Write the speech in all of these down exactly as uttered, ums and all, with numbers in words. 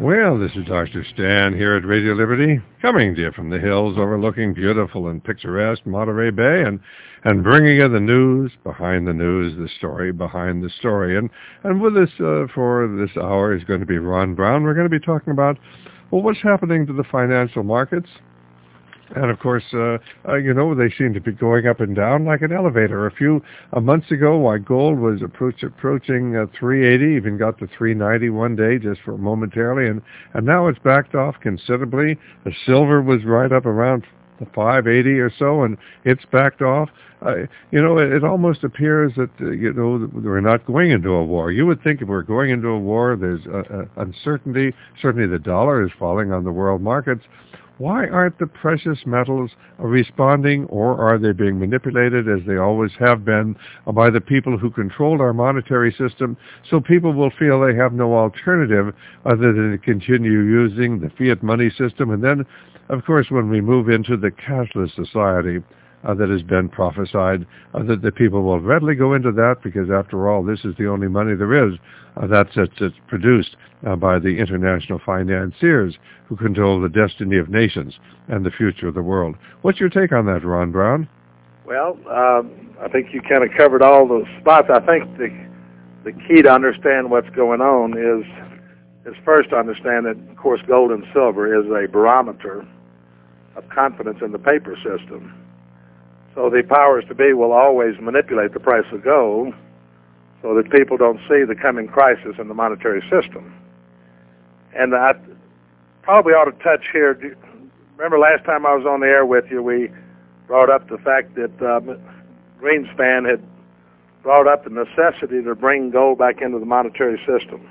Well, this is Doctor Stan here at Radio Liberty, coming to you from the hills overlooking beautiful and picturesque Monterey Bay, and, and bringing you the news behind the news, the story behind the story. And, and with us uh, for this hour is going to be Ron Brown. We're going to be talking about, well, what's happening to the financial markets. And, of course, uh, uh, you know, they seem to be going up and down like an elevator. A few uh, months ago, why gold was approach, approaching uh, three eighty, even got to three ninety one day just for momentarily, and, and now it's backed off considerably. The silver was right up around five eighty or so, and it's backed off. Uh, you know, it, it almost appears that, uh, you know, we're not going into a war. You would think if we're going into a war, there's uh, uh, uncertainty. Certainly the dollar is falling on the world markets. Why aren't the precious metals responding, or are they being manipulated, as they always have been, by the people who control our monetary system, so people will feel they have no alternative other than to continue using the fiat money system? And then, of course, when we move into the cashless society uh, that has been prophesied, uh, that the people will readily go into that, because after all, this is the only money there is uh, that's, that's, that's produced uh, by the international financiers who control the destiny of nations and the future of the world. What's your take on that, Ron Brown? Well, um, I think you kind of covered all those spots. I think the the key to understand what's going on is is first to understand that, of course, gold and silver is a barometer of confidence in the paper system. So the powers to be will always manipulate the price of gold so that people don't see the coming crisis in the monetary system. And I probably ought to touch here. Remember last time I was on the air with you, we brought up the fact that uh, Greenspan had brought up the necessity to bring gold back into the monetary system.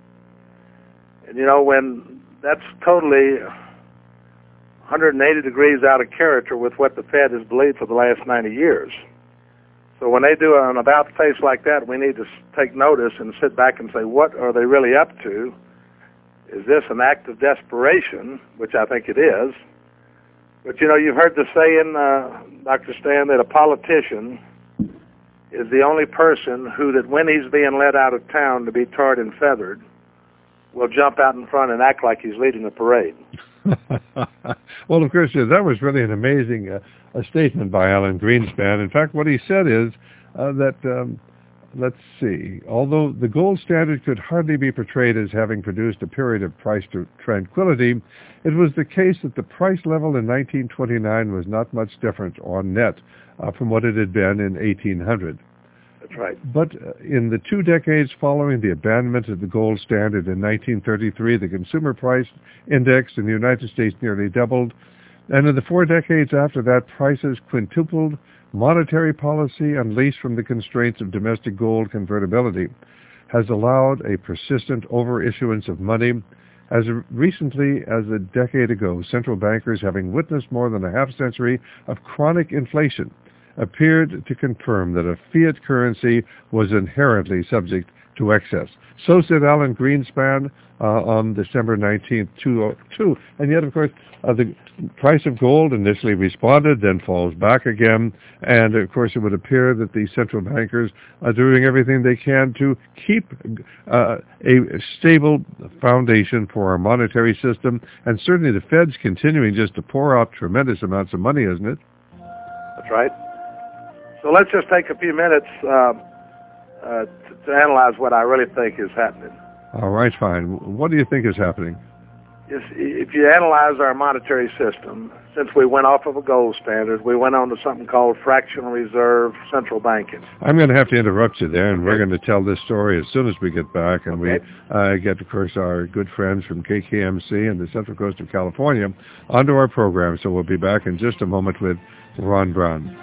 And, you know, when that's totally one hundred eighty degrees out of character with what the Fed has believed for the last ninety years. So when they do an about-face like that, we need to take notice and sit back and say, what are they really up to? Is this an act of desperation, which I think it is? But, you know, you've heard the saying, uh, Doctor Stan, that a politician is the only person who, that when he's being led out of town to be tarred and feathered, will jump out in front and act like he's leading a parade. Well, of course, yeah, that was really an amazing uh, a statement by Alan Greenspan. In fact, what he said is uh, that... Um, Let's see. Although the gold standard could hardly be portrayed as having produced a period of price tranquility, it was the case that the price level in nineteen twenty-nine was not much different on net uh, from what it had been in eighteen hundred. That's right. But uh, in the two decades following the abandonment of the gold standard in nineteen thirty-three, the consumer price index in the United States nearly doubled, and in the four decades after that, prices quintupled. Monetary policy, unleashed from the constraints of domestic gold convertibility, has allowed a persistent overissuance of money. As recently as a decade ago, central bankers, having witnessed more than a half century of chronic inflation, appeared to confirm that a fiat currency was inherently subject to excess. So said Alan Greenspan uh, on December nineteenth, two thousand two. And yet, of course, uh, the price of gold initially responded, then falls back again. And, of course, it would appear that the central bankers are doing everything they can to keep uh, a stable foundation for our monetary system. And certainly the Fed's continuing just to pour out tremendous amounts of money, isn't it? That's right. So let's just take a few minutes uh, uh, to, to analyze what I really think is happening. All right, fine. What do you think is happening? If, if you analyze our monetary system, since we went off of a gold standard, we went on to something called fractional reserve central banking. I'm going to have to interrupt you there, and okay. We're going to tell this story as soon as we get back, and okay. we uh, get, of course, our good friends from K K M C and the Central Coast of California onto our program. So we'll be back in just a moment with Ron Brown.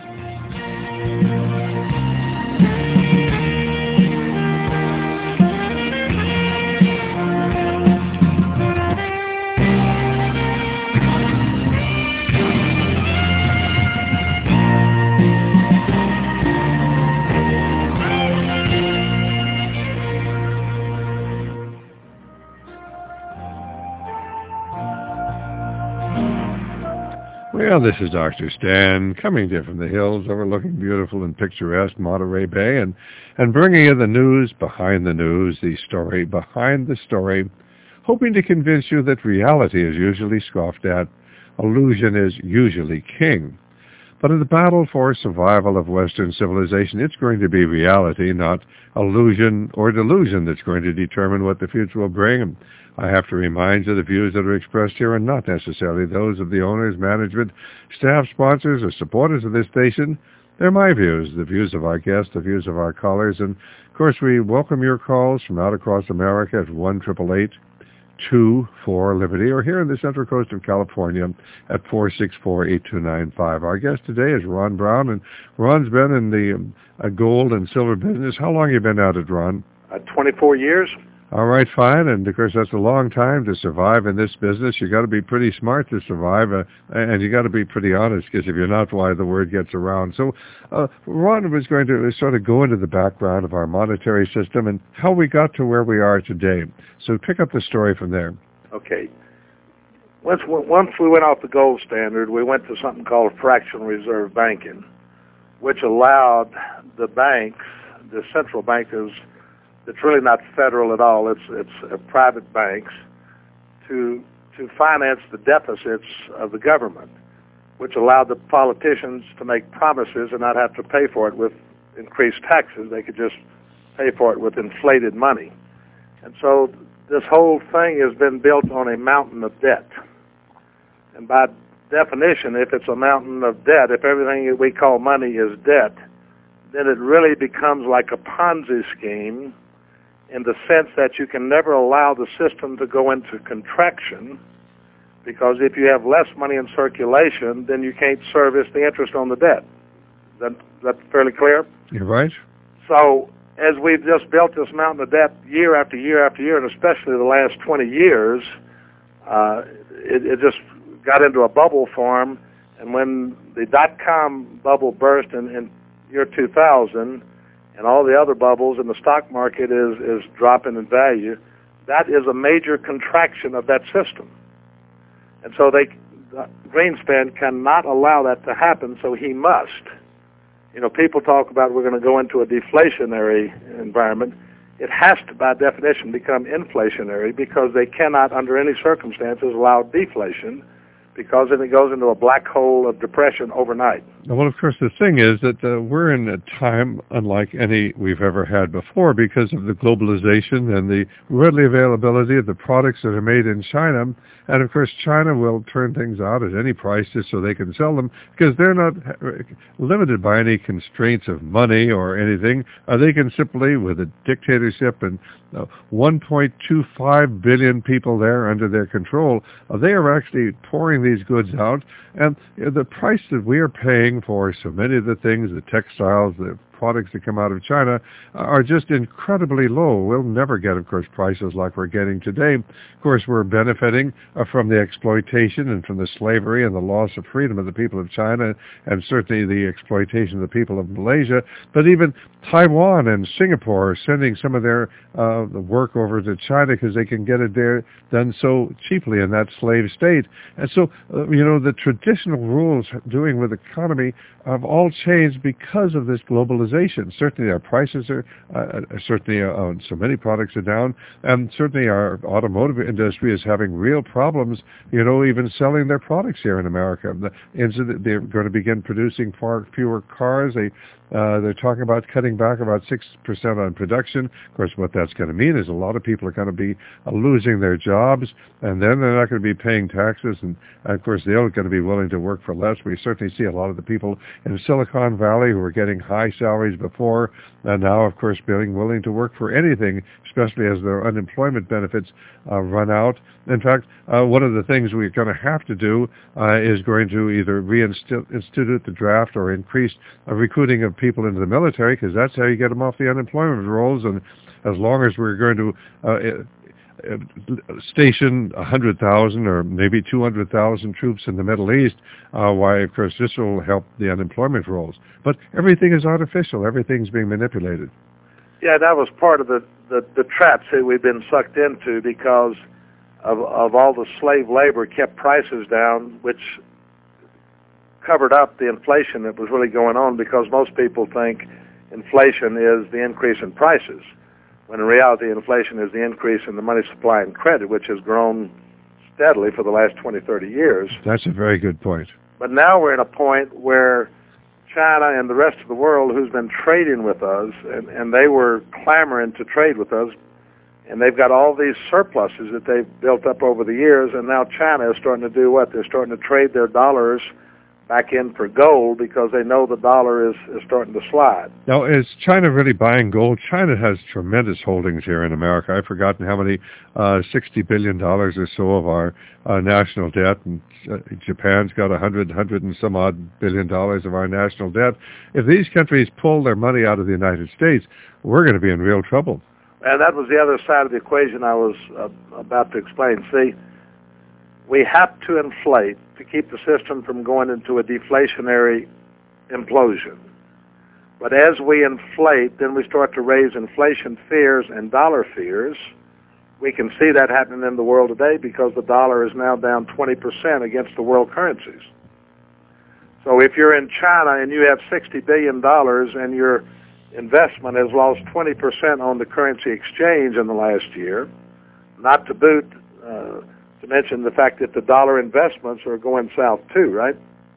Well, this is Doctor Stan, coming to you from the hills overlooking beautiful and picturesque Monterey Bay, and, and bringing you the news behind the news, the story behind the story. hoping to convince you that reality is usually scoffed at, illusion is usually king. But in the battle for survival of Western civilization, it's going to be reality, not illusion or delusion, that's going to determine what the future will bring. And I have to remind you the views that are expressed here are not necessarily those of the owners, management, staff, sponsors, or supporters of this station. They're my views, the views of our guests, the views of our callers. And, of course, we welcome your calls from out across America at one eight eight eight, two four, Liberty, or here in the Central Coast of California at four six four, eight two nine five. Our guest today is Ron Brown, and Ron's been in the um, uh, gold and silver business. How long have you been at it, Ron? Uh, twenty-four years. All right, fine. And, of course, that's a long time to survive in this business. You got to be pretty smart to survive, uh, and you got to be pretty honest, because if you're not, why the word gets around. So uh, Ron was going to sort of go into the background of our monetary system and how we got to where we are today. So pick up the story from there. Okay. Once, once we went off the gold standard, we went to something called fractional reserve banking, which allowed the banks, the central bankers, it's really not federal at all. It's it's uh, private banks to to finance the deficits of the government, which allowed the politicians to make promises and not have to pay for it with increased taxes. They could just pay for it with inflated money. And so this whole thing has been built on a mountain of debt. And by definition, if it's a mountain of debt, if everything that we call money is debt, then it really becomes like a Ponzi scheme, in the sense that you can never allow the system to go into contraction, because if you have less money in circulation, then you can't service the interest on the debt. Is that, is that fairly clear? You're right. So as we've just built this mountain of debt year after year after year, and especially the last twenty years, uh, it, it just got into a bubble form. And when the dot-com bubble burst in, in year two thousand, and all the other bubbles in the stock market is, is dropping in value, that is a major contraction of that system. And so they, Greenspan cannot allow that to happen, so he must. You know, people talk about we're going to go into a deflationary environment. It has to, by definition, become inflationary, because they cannot, under any circumstances, allow deflation, because then it goes into a black hole of depression overnight. Well, of course, the thing is that uh, we're in a time unlike any we've ever had before, because of the globalization and the readily availability of the products that are made in China. And, of course, China will turn things out at any price just so they can sell them, because they're not limited by any constraints of money or anything. Uh, they can simply, with a dictatorship and uh, one point two five billion people there under their control, uh, they are actually pouring these goods out. And uh, the price that we are paying for so many of the things, the textiles, the products that come out of China, are just incredibly low. We'll never get, of course, prices like we're getting today. Of course, we're benefiting uh, from the exploitation and from the slavery and the loss of freedom of the people of China, and certainly the exploitation of the people of Malaysia. But even Taiwan and Singapore are sending some of their uh, work over to China because they can get it there done so cheaply in that slave state. And so, uh, you know, the traditional rules doing with the economy have all changed because of this globalization. Certainly our prices are, uh, certainly uh, so many products are down, and certainly our automotive industry is having real problems, you know, even selling their products here in America. And so they're going to begin producing far fewer cars. They, uh, they're talking about cutting back about six percent on production. Of course, what that's going to mean is a lot of people are going to be uh, losing their jobs, and then they're not going to be paying taxes, and of course they're going to be willing to work for less. We certainly see a lot of the people in Silicon Valley who are getting high salaries before, and now, of course, being willing to work for anything, especially as their unemployment benefits uh, run out. In fact, uh, one of the things we're going to have to do uh, is going to either reinstitute the draft or increase uh, recruiting of people into the military, because that's how you get them off the unemployment rolls. And as long as we're going to uh, station one hundred thousand or maybe two hundred thousand troops in the Middle East, uh, why, of course, this will help the unemployment rolls. But everything is artificial. Everything's being manipulated. Yeah, that was part of the, the, the traps that we've been sucked into, because of, of all the slave labor kept prices down, which covered up the inflation that was really going on, because most people think inflation is the increase in prices. when in reality inflation is the increase in the money supply and credit, which has grown steadily for the last twenty, thirty years. That's a very good point. But now we're in a point where China and the rest of the world, who's been trading with us, and, and they were clamoring to trade with us, and they've got all these surpluses that they've built up over the years, and now China is starting to do what? They're starting to trade their dollars back in for gold because they know the dollar is, is starting to slide. Now, is China really buying gold? China has tremendous holdings here in America. I've forgotten how many, uh, sixty billion dollars or so of our uh, national debt, and uh, Japan's got one hundred, one hundred and some odd billion dollars of our national debt. If these countries pull their money out of the United States, we're going to be in real trouble. And that was the other side of the equation I was uh, about to explain. See, we have to inflate to keep the system from going into a deflationary implosion. But as we inflate, then we start to raise inflation fears and dollar fears. We can see that happening in the world today because the dollar is now down twenty percent against the world currencies. So if you're in China and you have sixty billion dollars and your investment has lost twenty percent on the currency exchange in the last year, not to boot, uh, to mention the fact that the dollar investments are going south too, right?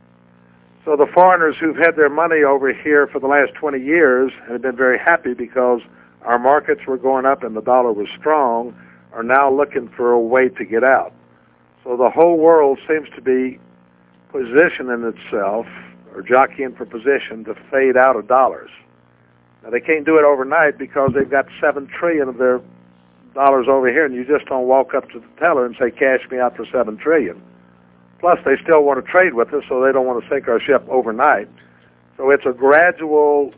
So the foreigners who've had their money over here for the last twenty years and have been very happy because our markets were going up and the dollar was strong, are now looking for a way to get out. So the whole world seems to be positioning itself or jockeying for position to fade out of dollars. Now they can't do it overnight because they've got seven trillion of their dollars over here, and you just don't walk up to the teller and say, cash me out for seven trillion. Plus, they still want to trade with us, so they don't want to sink our ship overnight. So it's a gradual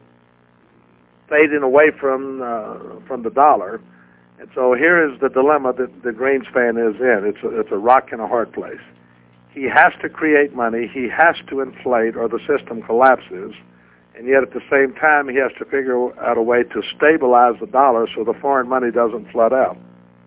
fading away from uh, from the dollar. And so here is the dilemma that the Greenspan is in. It's a, it's a rock and a hard place. He has to create money. He has to inflate, or the system collapses. And yet at the same time, he has to figure out a way to stabilize the dollar so the foreign money doesn't flood out.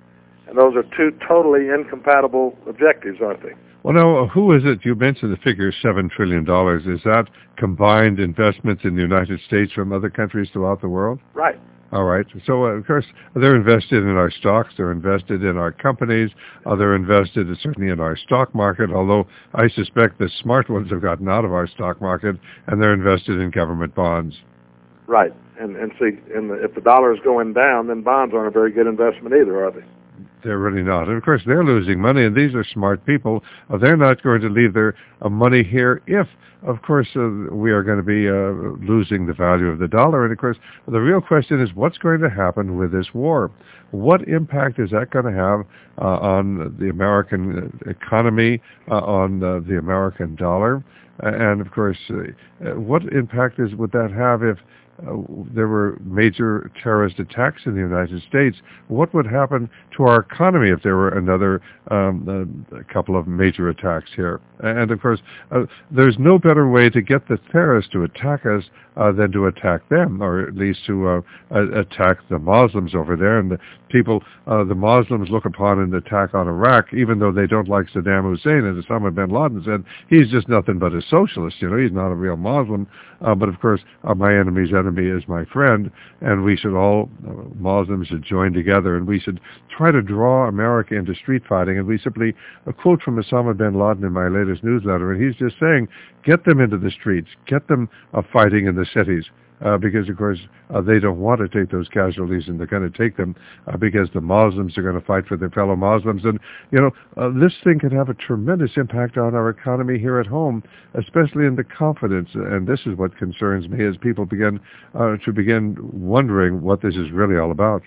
And those are two totally incompatible objectives, aren't they? Well, now, who is it? You mentioned the figure seven trillion dollars. Is that combined investments in the United States from other countries throughout the world? Right. All right. So, uh, of course, they're invested in our stocks. They're invested in our companies. Uh, they're invested certainly in our stock market, although I suspect the smart ones have gotten out of our stock market, and they're invested in government bonds. Right. And, and see, and if the dollar is going down, then bonds aren't a very good investment either, are they? They're really not. And, of course, they're losing money, and these are smart people. Uh, they're not going to leave their uh, money here if, of course, uh, we are going to be uh, losing the value of the dollar. And, of course, the real question is what's going to happen with this war? What impact is that going to have uh, on the American economy, uh, on uh, the American dollar? Uh, and, of course, uh, what impact is, would that have if Uh, there were major terrorist attacks in the United States? What would happen to our economy if there were another um, uh, a couple of major attacks here? And, of course, uh, there's no better way to get the terrorists to attack us uh, than to attack them, or at least to uh, uh, attack the Muslims over there. And the people, uh, the Muslims look upon an attack on Iraq, even though they don't like Saddam Hussein, as Osama bin Laden said, he's just nothing but a socialist. You know, he's not a real Muslim. Uh, but, of course, uh, my enemy's enemy is my friend, and we should all, uh, Muslims should join together, and we should try to draw America into street fighting. And we simply, a quote from Osama bin Laden in my latest newsletter, and he's just saying, get them into the streets, get them uh, fighting in the cities. Uh, because, of course, uh, they don't want to take those casualties, and they're going to take them uh, because the Muslims are going to fight for their fellow Muslims. And, you know, uh, this thing can have a tremendous impact on our economy here at home, especially in the confidence. And this is what concerns me as people begin uh, to begin wondering what this is really all about.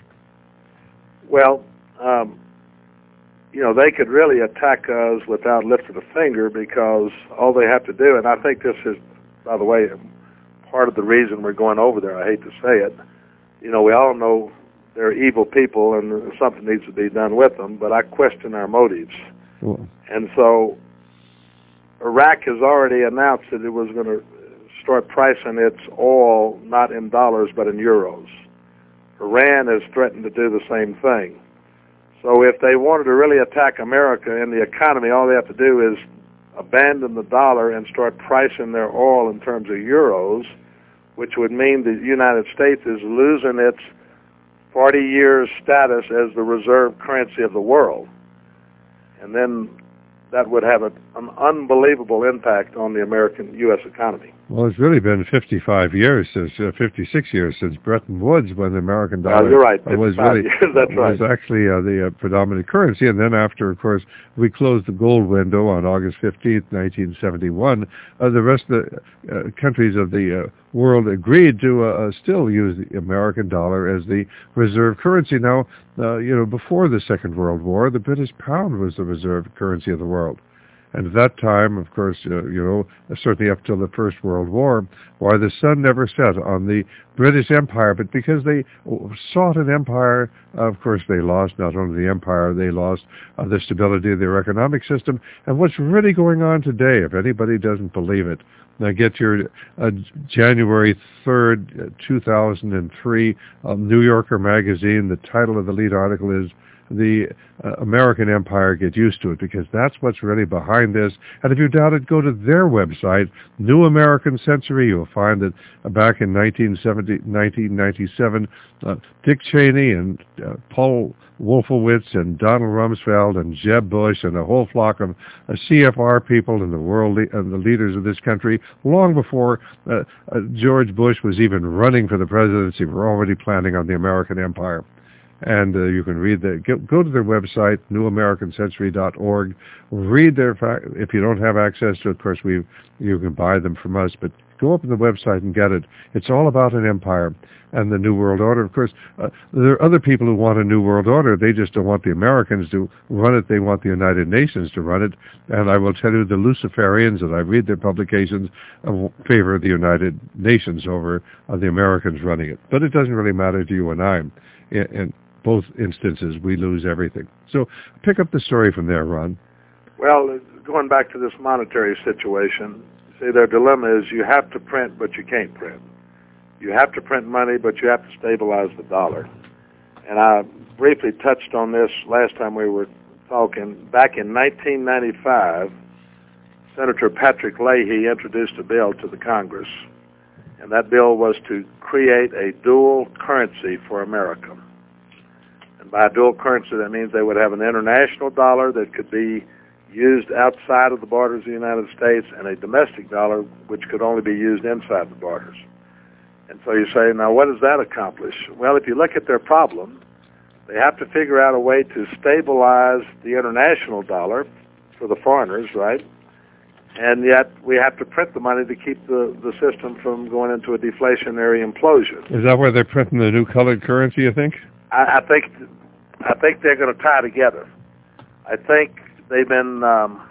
Well, um, you know, they could really attack us without lifting a finger because all they have to do, and I think this is, by the way, part of the reason we're going over there, I hate to say it, you know, we all know they're evil people and something needs to be done with them, but I question our motives. Cool. And so Iraq has already announced that it was going to start pricing its oil not in dollars but in euros. Iran has threatened to do the same thing. So if they wanted to really attack America and the economy, all they have to do is abandon the dollar and start pricing their oil in terms of euros, which would mean the United States is losing its forty years status as the reserve currency of the world. And then that would have a, an unbelievable impact on the American U S economy. Well, it's really been fifty-five years, since uh, fifty-six years since Bretton Woods, when the American dollar uh, you're right, was really years, that's was right. actually uh, the uh, predominant currency. And then after, of course, we closed the gold window on August fifteenth, nineteen seventy-one, uh, the rest of the uh, countries of the uh, world agreed to uh, uh, still use the American dollar as the reserve currency. Now, uh, you know, before the Second World War, the British pound was the reserve currency of the world. And at that time, of course, uh, you know, certainly up till the First World War, why the sun never set on the British Empire. But because they sought an empire, of course, they lost not only the empire, they lost uh, the stability of their economic system. And what's really going on today, if anybody doesn't believe it, now get your uh, January third, two thousand three um, New Yorker magazine. The title of the lead article is the uh, American Empire, Get Used to It, because that's what's really behind this. And if you doubt it, go to their website, New American Century. You'll find that uh, back in nineteen ninety-seven, uh, Dick Cheney and uh, Paul Wolfowitz and Donald Rumsfeld and Jeb Bush and a whole flock of uh, C F R people and the world le- and the leaders of this country, long before uh, uh, George Bush was even running for the presidency, were already planning on the American empire. And uh, you can read that. Go, go to their website, new american century dot org. Read their. Fa- if you don't have access to it, of course, we you can buy them from us. But go up on the website and get it. It's all about an empire and the New World Order. Of course, uh, there are other people who want a New World Order. They just don't want the Americans to run it. They want the United Nations to run it. And I will tell you, the Luciferians, and I read their publications, uh, favor the United Nations over uh, the Americans running it. But it doesn't really matter to you and I. In, in both instances, we lose everything. So pick up the story from there, Ron. Well, going back to this monetary situation, see, their dilemma is you have to print, but you can't print. You have to print money, but you have to stabilize the dollar. And I briefly touched on this last time we were talking. Back in nineteen ninety-five, Senator Patrick Leahy introduced a bill to the Congress, and that bill was to create a dual currency for America. And by dual currency, that means they would have an international dollar that could be used outside of the borders of the United States and a domestic dollar which could only be used inside the borders. And so you say, now what does that accomplish? Well, if you look at their problem, they have to figure out a way to stabilize the international dollar for the foreigners, right? And yet we have to print the money to keep the, the system from going into a deflationary implosion. Is that why they're printing the new colored currency, you think? I, I think I think they're going to tie together. I think they've been um,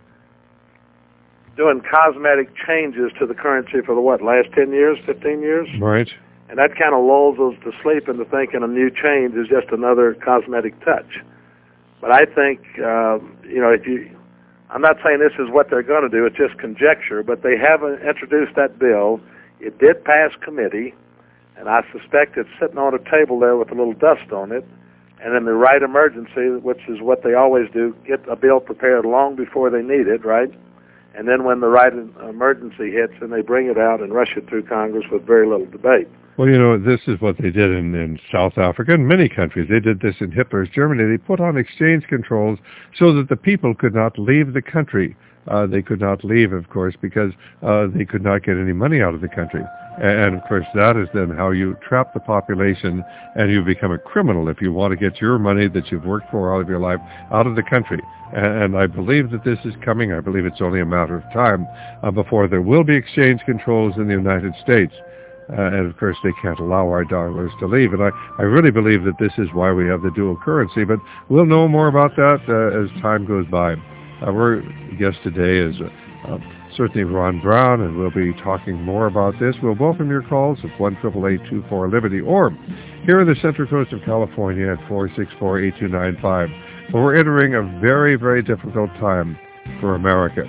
doing cosmetic changes to the currency for the, what, last ten years, fifteen years? Right. And that kind of lulls us to sleep into thinking a new change is just another cosmetic touch. But I think, uh, you know, if you, I'm not saying this is what they're going to do, it's just conjecture, but they haven't introduced that bill. It did pass committee, and I suspect it's sitting on a table there with a little dust on it. And in the right emergency, which is what they always do, get a bill prepared long before they need it, right? And then when the right emergency hits, then they bring it out and rush it through Congress with very little debate. Well, you know, this is what they did in, in South Africa and many countries. They did this in Hitler's Germany. They put on exchange controls so that the people could not leave the country. Uh, they could not leave, of course, because uh, they could not get any money out of the country. And, of course, that is then how you trap the population and you become a criminal if you want to get your money that you've worked for all of your life out of the country. And, and I believe that this is coming. I believe it's only a matter of time uh, before there will be exchange controls in the United States. Uh, and, of course, they can't allow our dollars to leave. And I, I really believe that this is why we have the dual currency. But we'll know more about that uh, as time goes by. Uh, our guest today is uh, uh, certainly Ron Brown, and we'll be talking more about this. We'll welcome your calls at one eight eight eight, two four, Liberty, or here in the Central Coast of California at four six four, eight two nine five. But we're entering a very, very difficult time for America.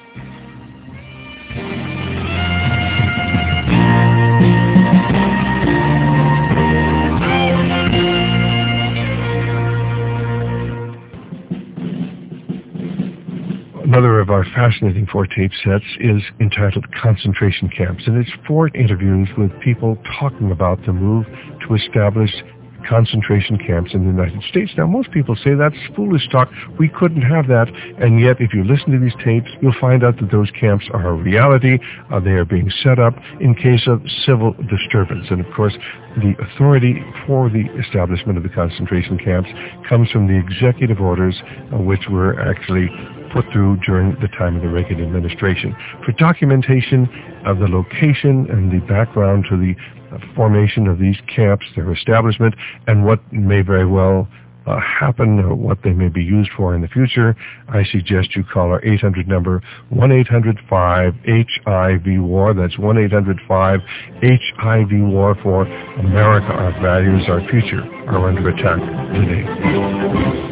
Another of our fascinating four tape sets is entitled Concentration Camps, and it's four interviews with people talking about the move to establish concentration camps in the United States. Now, most people say that's foolish talk. We couldn't have that. And yet, if you listen to these tapes, you'll find out that those camps are a reality. Uh, they are being set up in case of civil disturbance. And, of course, the authority for the establishment of the concentration camps comes from the executive orders, uh, which were actually put through during the time of the Reagan administration. For documentation of the location and the background to the uh, formation of these camps, their establishment, and what may very well uh, happen, or what they may be used for in the future, I suggest you call our eight hundred number, one eight hundred five H I V war. That's one eight hundred five H I V war for America. Our values, our future are under attack today.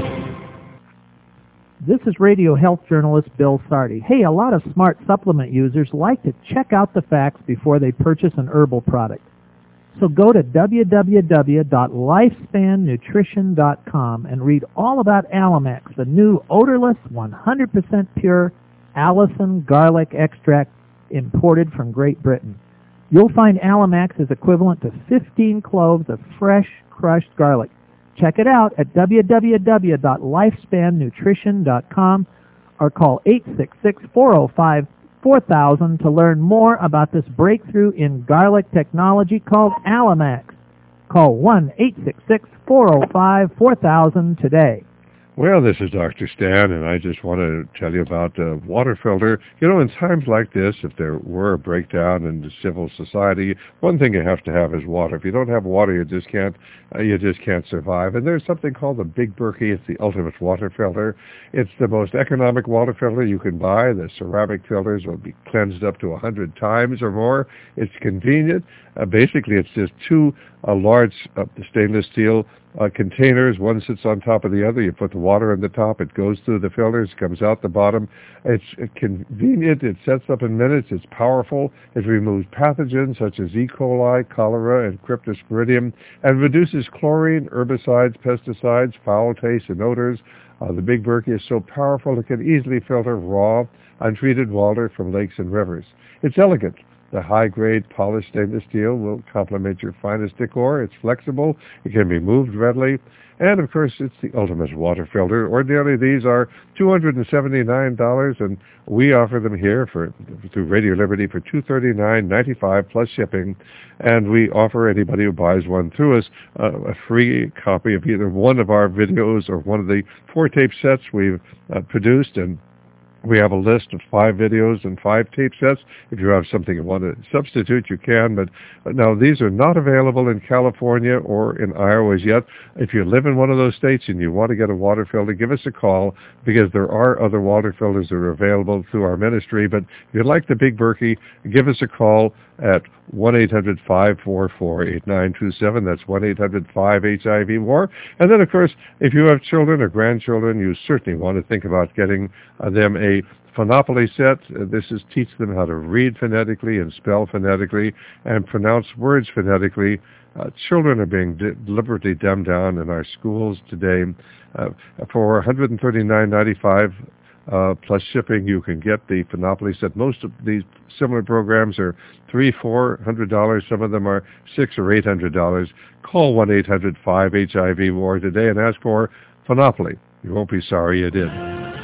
This is radio health journalist Bill Sardi. Hey, a lot of smart supplement users like to check out the facts before they purchase an herbal product. So go to w w w dot lifespan nutrition dot com and read all about Alamax, the new odorless, one hundred percent pure Allicin garlic extract imported from Great Britain. You'll find Alamax is equivalent to fifteen cloves of fresh, crushed garlic. Check it out at w w w dot lifespan nutrition dot com or call eight six six, four oh five, four thousand to learn more about this breakthrough in garlic technology called Alamax. Call one eight six six, four oh five, four thousand today. Well, this is Doctor Stan, and I just want to tell you about a water filter. You know, in times like this, if there were a breakdown in the civil society, one thing you have to have is water. If you don't have water, you just can't, uh, you just can't survive. And there's something called the Big Berkey. It's the ultimate water filter. It's the most economic water filter you can buy. The ceramic filters will be cleansed up to one hundred times or more. It's convenient. Uh, basically, it's just two uh, large uh, stainless steel Uh, containers. One sits on top of the other. You put the water in the top. It goes through the filters, comes out the bottom. It's uh, convenient. It sets up in minutes. It's powerful. It removes pathogens such as E. coli, cholera, and cryptosporidium, and reduces chlorine, herbicides, pesticides, foul taste, and odors. Uh, the Big Berkey is so powerful it can easily filter raw, untreated water from lakes and rivers. It's elegant. The high-grade polished stainless steel will complement your finest decor. It's flexible. It can be moved readily. And, of course, it's the ultimate water filter. Ordinarily, these are two hundred seventy-nine dollars, and we offer them here for through Radio Liberty for two hundred thirty-nine ninety-five plus shipping. And we offer anybody who buys one through us uh, a free copy of either one of our videos or one of the four tape sets we've uh, produced. And we have a list of five videos and five tape sets. If you have something you want to substitute, you can. But now, these are not available in California or in Iowa as yet. If you live in one of those states and you want to get a water filter, give us a call, because there are other water filters that are available through our ministry. But if you'd like the Big Berkey, give us a call at one eight hundred, five four four, eight nine two seven. That's one eight hundred, five H I V war. And then, of course, if you have children or grandchildren, you certainly want to think about getting uh, them a Phonopoly set. Uh, this is teach them how to read phonetically and spell phonetically and pronounce words phonetically. Uh, children are being de- deliberately dumbed down in our schools today. Uh, for one hundred thirty-nine ninety-five Uh, plus shipping, you can get the Phonopoly set. Most of these similar programs are three, four hundred dollars. Some of them are six or eight hundred dollars. Call one eight hundred, five H I V war today and ask for Phonopoly. You won't be sorry you did.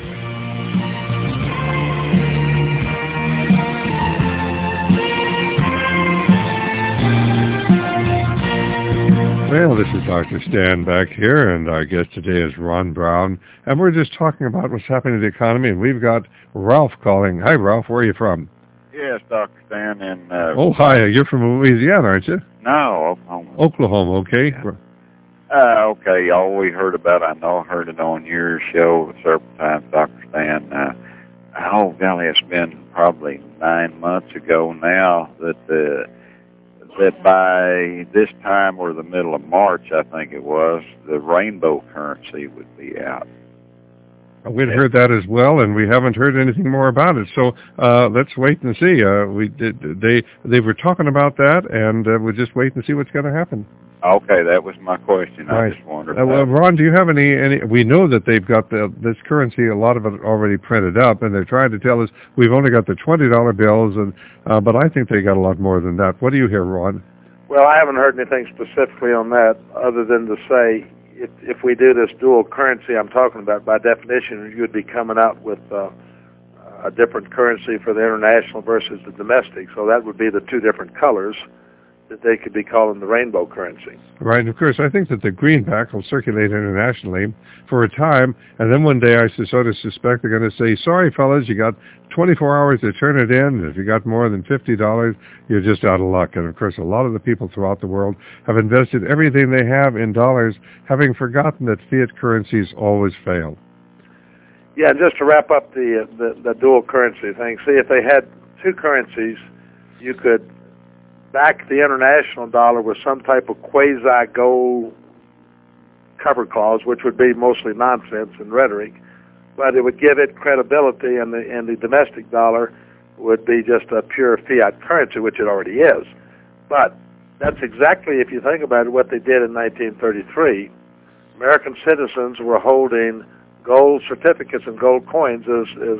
Well, this is Doctor Stan back here, and our guest today is Ron Brown, and we're just talking about what's happening in the economy, and we've got Ralph calling. Hi, Ralph. Where are you from? Yes, Doctor Stan, and... Uh, oh, hi. You're from Louisiana, aren't you? No, Oklahoma. Oklahoma, okay. Yeah. Uh, okay, all we heard about, I know I heard it on your show several times, Doctor Stan. Uh, oh, golly, it's been probably nine months ago now that the... that by this time or the middle of March, I think it was, the rainbow currency would be out. We'd heard that as well, and we haven't heard anything more about it. So uh, let's wait and see. Uh, we did, they they were talking about that, and uh, we'll just wait and see what's going to happen. Okay, that was my question. Right. I just wondered. Uh, well, Ron, do you have any, any? We know that they've got the, this currency, a lot of it already printed up, and they're trying to tell us we've only got the twenty dollar bills, and uh, but I think they got a lot more than that. What do you hear, Ron? Well, I haven't heard anything specifically on that other than to say if, if we do this dual currency I'm talking about, by definition, you would be coming out with uh, a different currency for the international versus the domestic. So that would be the two different colors that they could be calling the rainbow currency. Right, and of course, I think that the greenback will circulate internationally for a time, and then one day I sort of suspect they're going to say, sorry, fellas, you got twenty-four hours to turn it in, and if you got more than fifty dollars, you're just out of luck. And of course, a lot of the people throughout the world have invested everything they have in dollars, having forgotten that fiat currencies always fail. Yeah, and just to wrap up the, the, the dual currency thing, see, if they had two currencies, you could back the international dollar with some type of quasi-gold cover clause, which would be mostly nonsense and rhetoric, but it would give it credibility, and the, and the domestic dollar would be just a pure fiat currency, which it already is. But that's exactly, if you think about it, what they did in nineteen thirty-three. American citizens were holding gold certificates and gold coins as, as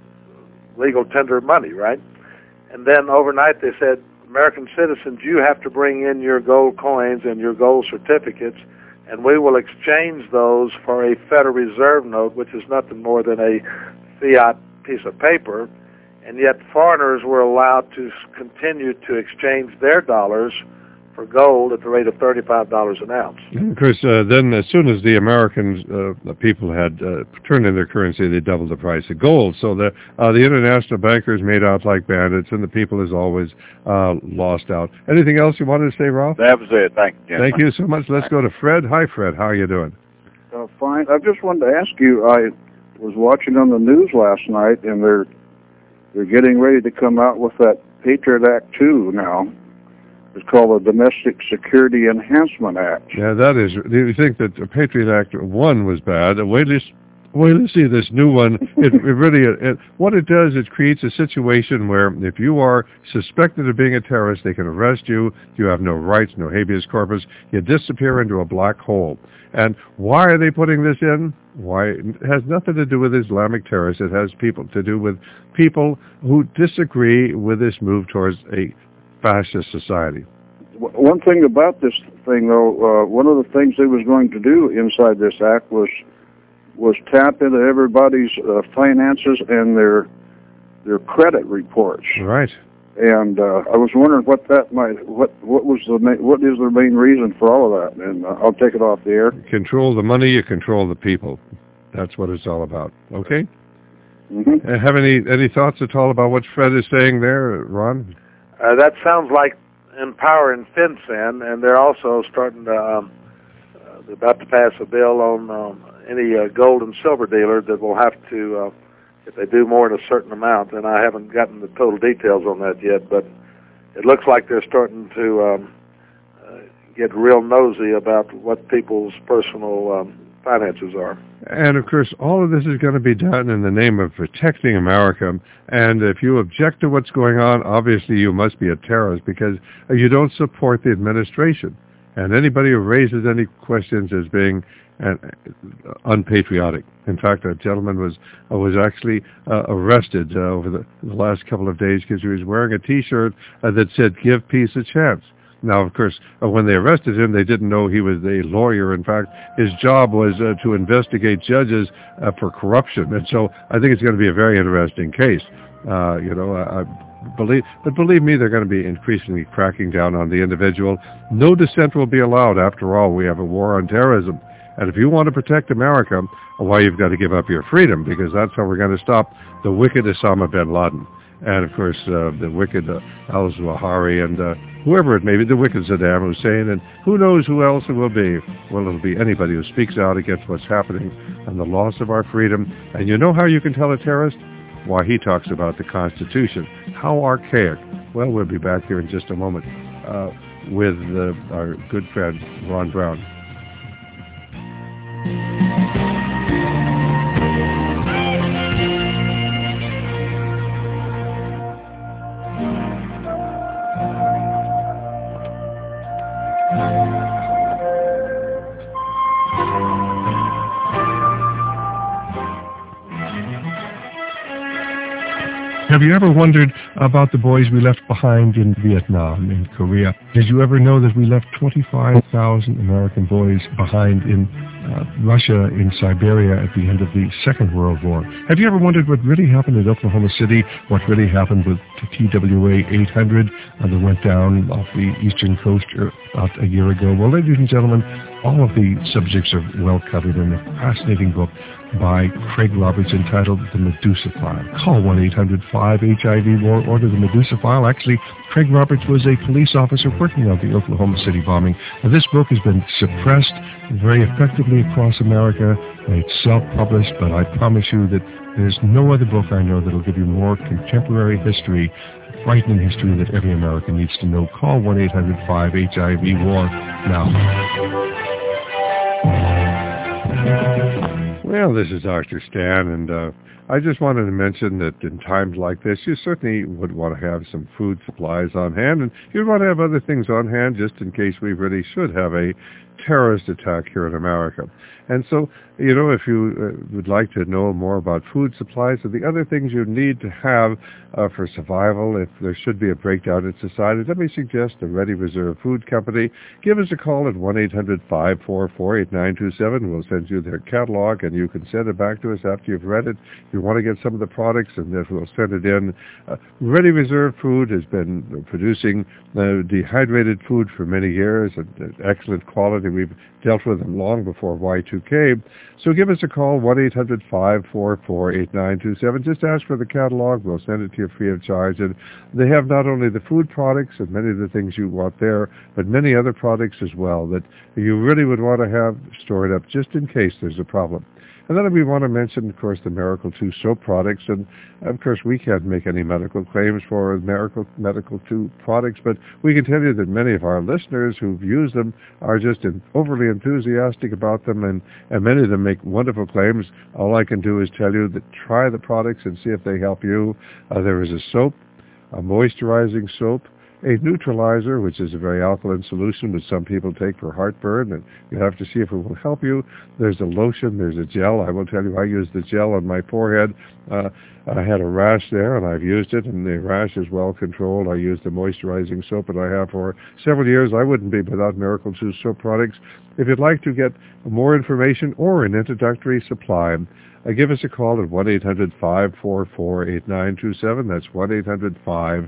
legal tender money, right? And then overnight they said, American citizens, you have to bring in your gold coins and your gold certificates, and we will exchange those for a Federal Reserve note, which is nothing more than a fiat piece of paper. And yet foreigners were allowed to continue to exchange their dollars for gold at the rate of thirty-five dollars an ounce. And of course, uh, then as soon as the Americans, uh, the people had uh, turned in their currency, they doubled the price of gold. So the uh, the international bankers made out like bandits, and the people, as always, uh, lost out. Anything else you wanted to say, Ralph? That was it. Thank you, Thank you so much. Let's go to Fred. Hi, Fred. How are you doing? Uh, fine. I just wanted to ask you, I was watching on the news last night, and they're they're getting ready to come out with that Patriot Act two now. It's called the Domestic Security Enhancement Act. Yeah, that is. Do you think that the Patriot Act one was bad? Wait till wait till you see this new one. It, it really, it, what it does, it creates a situation where if you are suspected of being a terrorist, they can arrest you. You have no rights, no habeas corpus. You disappear into a black hole. And why are they putting this in? Why? It has nothing to do with Islamic terrorists. It has people to do with people who disagree with this move towards a fascist society. One thing about this thing, though, uh, one of the things they was going to do inside this act was was tap into everybody's uh, finances and their their credit reports. Right. And uh, I was wondering what that might, what what was the main, what is the main reason for all of that? And uh, I'll take it off the air. Control the money, you control the people. That's what it's all about. Okay. Mm-hmm. Uh, have any any thoughts at all about what Fred is saying there, Ron? Uh, that sounds like Empower and FinCEN, and they're also starting to, um, uh, they're about to pass a bill on um, any uh, gold and silver dealer that will have to, uh, if they do more than a certain amount, and I haven't gotten the total details on that yet, but it looks like they're starting to um, uh, get real nosy about what people's personal um, finances are. And, of course, all of this is going to be done in the name of protecting America. And if you object to what's going on, obviously you must be a terrorist because you don't support the administration. And anybody who raises any questions as being uh, unpatriotic. In fact, a gentleman was uh, was actually uh, arrested uh, over the, the last couple of days because he was wearing a T-shirt uh, that said, "Give peace a chance." Now, of course, uh, when they arrested him, they didn't know he was a lawyer. In fact, his job was uh, to investigate judges uh, for corruption. And so I think it's going to be a very interesting case. Uh, you know, I, I believe, but believe me, they're going to be increasingly cracking down on the individual. No dissent will be allowed. After all, we have a war on terrorism. And if you want to protect America, well, you've got to give up your freedom, because that's how we're going to stop the wicked Osama bin Laden. And, of course, uh, the wicked uh, al-Zawahiri and uh, whoever it may be, the wicked Saddam Hussein, and who knows who else it will be. Well, it'll be anybody who speaks out against what's happening and the loss of our freedom. And you know how you can tell a terrorist? Why, he talks about the Constitution. How archaic. Well, we'll be back here in just a moment uh, with uh, our good friend, Ron Brown. Have you ever wondered about the boys we left behind in Vietnam, in Korea? Did you ever know that we left twenty-five thousand American boys behind in uh, Russia, in Siberia at the end of the Second World War? Have you ever wondered what really happened in Oklahoma City, what really happened with T W A eight hundred uh, that went down off the eastern coast about a year ago? Well, ladies and gentlemen, all of the subjects are well covered in a fascinating book by Craig Roberts entitled The Medusa File. Call one eight hundred five H I V or order The Medusa File. Actually, Craig Roberts was a police officer working on the Oklahoma City bombing. Now, this book has been suppressed very effectively across America. It's self-published, but I promise you that there's no other book I know that will give you more contemporary history, frightening history that every American needs to know. Call one eight hundred five H I V war now. Well, this is Doctor Stan, and uh, I just wanted to mention that in times like this, you certainly would want to have some food supplies on hand, and you'd want to have other things on hand just in case we really should have a terrorist attack here in America. And so, you know, if you uh, would like to know more about food supplies and the other things you need to have uh, for survival, if there should be a breakdown in society, let me suggest the Ready Reserve Food Company. Give us a call at one eight hundred five four four eight nine two seven. We'll send you their catalog, and you can send it back to us after you've read it. If you want to get some of the products, and then we'll send it in. Uh, Ready Reserve Food has been producing uh, dehydrated food for many years, and uh, excellent quality. We've dealt with them long before Y two K. So give us a call, one eight hundred five four four eight nine two seven. Just ask for the catalog. We'll send it to you free of charge. And they have not only the food products and many of the things you want there, but many other products as well that you really would want to have stored up just in case there's a problem. And then we want to mention, of course, the Miracle two soap products. And, of course, we can't make any medical claims for Miracle Medical two products, but we can tell you that many of our listeners who've used them are just in, overly enthusiastic about them, and, and many of them make wonderful claims. All I can do is tell you that try the products and see if they help you. Uh, there is a soap, a moisturizing soap, a neutralizer, which is a very alkaline solution which some people take for heartburn, and you have to see if it will help you. There's a lotion, there's a gel. I will tell you, I used the gel on my forehead. Uh, I had a rash there, and I've used it, and the rash is well controlled. I used the moisturizing soap that I have for several years. I wouldn't be without Miracle two soap products. If you'd like to get more information or an introductory supply, uh, give us a call at one eight hundred five four four eight nine two seven. That's one eight hundred five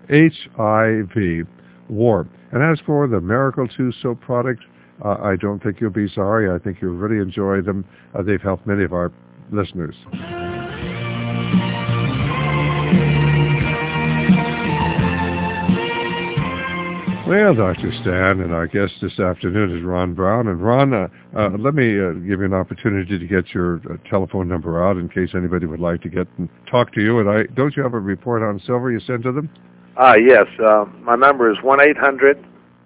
H I V war. And as for the Miracle two soap products, uh, I don't think you'll be sorry. I think you'll really enjoy them. Uh, they've helped many of our listeners. Well, Doctor Stan, and our guest this afternoon is Ron Brown. And Ron, uh, uh, let me uh, give you an opportunity to get your uh, telephone number out in case anybody would like to get and talk to you. And I don't you have a report on silver you sent to them? Ah, uh, yes. Uh, my number is one eight hundred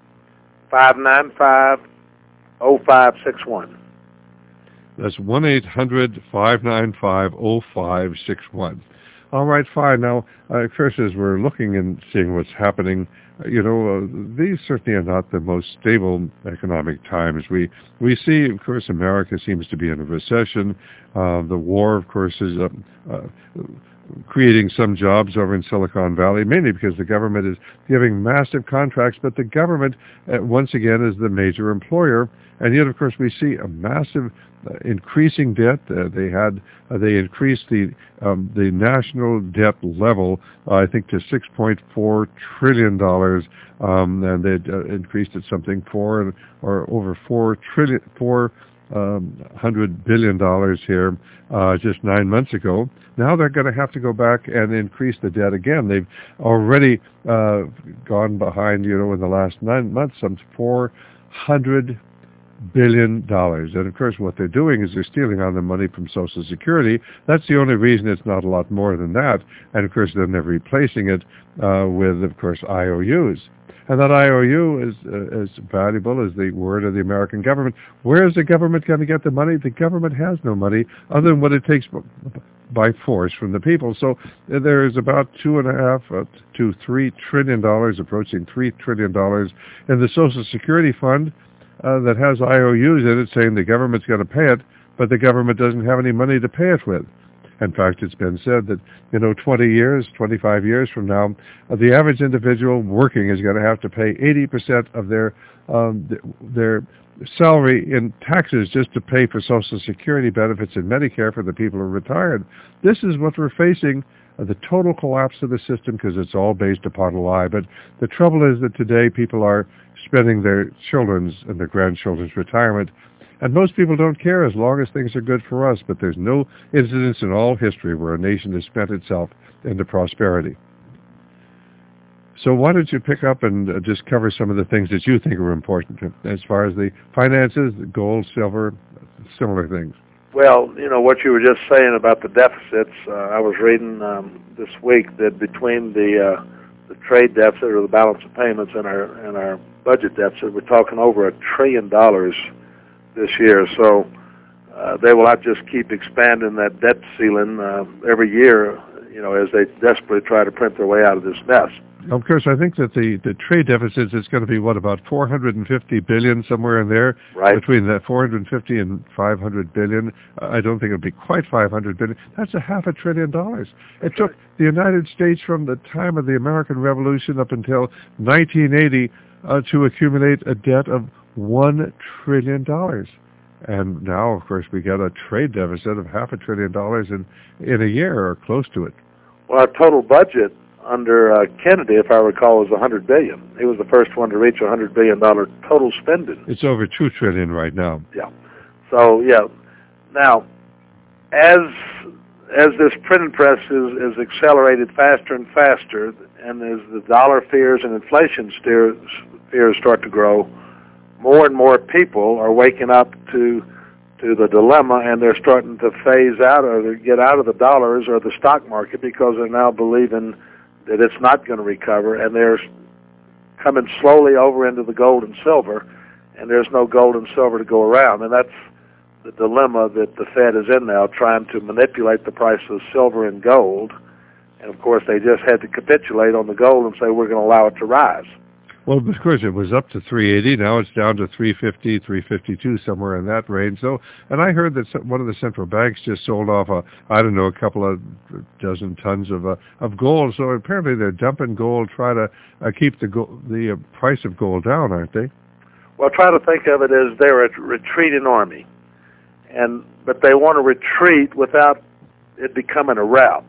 five nine five oh five six one. That's one eight hundred five nine five oh five six one. All right, fine. Now, uh, Chris, as we're looking and seeing what's happening, uh, you know, uh, these certainly are not the most stable economic times. We we see, of course, America seems to be in a recession. Uh, the war, of course, is uh, uh, creating some jobs over in Silicon Valley, mainly because the government is giving massive contracts, but the government, uh, once again, is the major employer. And yet, of course, we see a massive uh, increasing debt. Uh, they had uh, they increased the um, the national debt level, uh, I think, to six point four trillion dollars, um, and they uh, increased it something four or over four trillion four. Um, hundred billion dollars here uh, just nine months ago. Now they're going to have to go back and increase the debt again. They've already uh, gone behind, you know, in the last nine months, some four hundred billion dollars. And of course, what they're doing is they're stealing on the money from Social Security. That's the only reason it's not a lot more than that. And of course, then they're replacing it uh, with, of course, I O Us. And that I O U is uh, as valuable as the word of the American government. Where is the government going to get the money? The government has no money other than what it takes by force from the people. So uh, there is about two and a half uh, to three trillion dollars, approaching three trillion dollars in the Social Security fund uh, that has I O Us in it, saying the government's going to pay it, but the government doesn't have any money to pay it with. In fact, it's been said that, you know, twenty years, twenty-five years from now, uh, the average individual working is going to have to pay eighty percent of their um, th- their salary in taxes just to pay for Social Security benefits and Medicare for the people who are retired. This is what we're facing, uh, the total collapse of the system, because it's all based upon a lie. But the trouble is that today people are spending their children's and their grandchildren's retirement, and most people don't care as long as things are good for us. But there's no incidence in all history where a nation has spent itself into prosperity. So why don't you pick up and uh, just cover some of the things that you think are important as far as the finances, the gold, silver, similar things? Well, you know, what you were just saying about the deficits, uh, I was reading um, this week that between the uh, the trade deficit or the balance of payments and our and our budget deficit, we're talking over a trillion dollars this year. So uh, they will not just keep expanding that debt ceiling uh, every year, you know, as they desperately try to print their way out of this mess. Of course, I think that the, the trade deficit is going to be, what, about four hundred fifty billion, somewhere in there? Right. Between that four hundred fifty and five hundred billion. I don't think it'll be quite five hundred billion. That's a half a trillion dollars. It took the United States from the time of the American Revolution up until nineteen eighty uh, to accumulate a debt of one trillion dollars. And now, of course, we got a trade deficit of half a trillion dollars in, in a year or close to it. Well, our total budget under uh, Kennedy, if I recall, was one hundred billion dollars. He was the first one to reach one hundred billion dollars total spending. It's over two trillion dollars right now. Yeah. So, yeah. Now, as as this printing press is, is accelerated faster and faster, and as the dollar fears and inflation steers, fears start to grow, more and more people are waking up to to the dilemma, and they're starting to phase out or get out of the dollars or the stock market because they're now believing that it's not going to recover, and they're coming slowly over into the gold and silver, and there's no gold and silver to go around. And that's the dilemma that the Fed is in now, trying to manipulate the price of silver and gold. And, of course, they just had to capitulate on the gold and say we're going to allow it to rise. Well, of course, it was up to three eighty. Now it's down to three fifty, three fifty-two, somewhere in that range. So, and I heard that some, one of the central banks just sold off a, I don't know, a couple of dozen tons of uh, of gold. So apparently they're dumping gold, try to uh, keep the go- the uh, price of gold down, aren't they? Well, try to think of it as they're a retreating army, and but they want to retreat without it becoming a rout.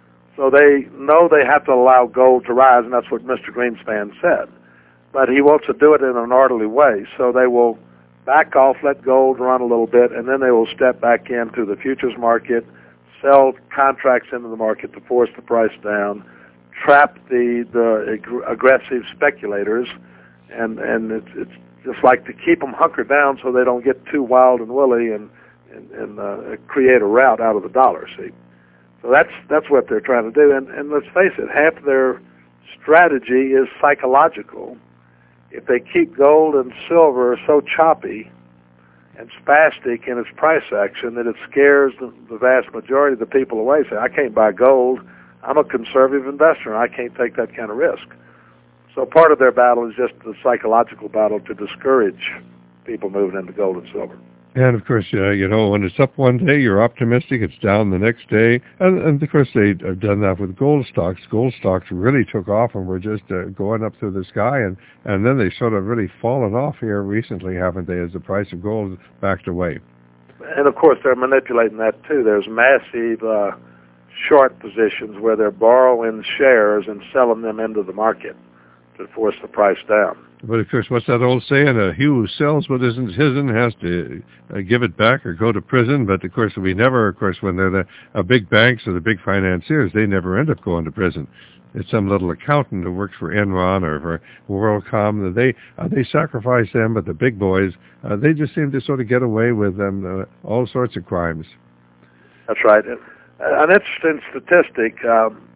So they know they have to allow gold to rise, and that's what Mister Greenspan said. But he wants to do it in an orderly way. So they will back off, let gold run a little bit, and then they will step back into the futures market, sell contracts into the market to force the price down, trap the, the ag- aggressive speculators, and, and it's, it's just like to keep them hunkered down so they don't get too wild and woolly and, and, and uh, create a rout out of the dollar, see. So that's that's what they're trying to do. And, and let's face it, half their strategy is psychological. If they keep gold and silver so choppy and spastic in its price action that it scares the, the vast majority of the people away, say, I can't buy gold, I'm a conservative investor, and I can't take that kind of risk. So part of their battle is just the psychological battle to discourage people moving into gold and silver. And, of course, uh, you know, when it's up one day, you're optimistic. It's down the next day. And, and of course, they have done that with gold stocks. Gold stocks really took off and were just uh, going up through the sky. And, and then they sort of really fallen off here recently, haven't they, as the price of gold backed away. And, of course, they're manipulating that, too. There's massive uh, short positions where they're borrowing shares and selling them into the market to force the price down. But, of course, what's that old saying? Uh, he who sells what isn't his'n has to uh, give it back or go to prison. But, of course, we never, of course, when they're the uh, big banks or the big financiers, they never end up going to prison. It's some little accountant who works for Enron or for WorldCom. They uh, they sacrifice them, but the big boys, uh, they just seem to sort of get away with them, uh, all sorts of crimes. That's right. Uh, an interesting statistic, um,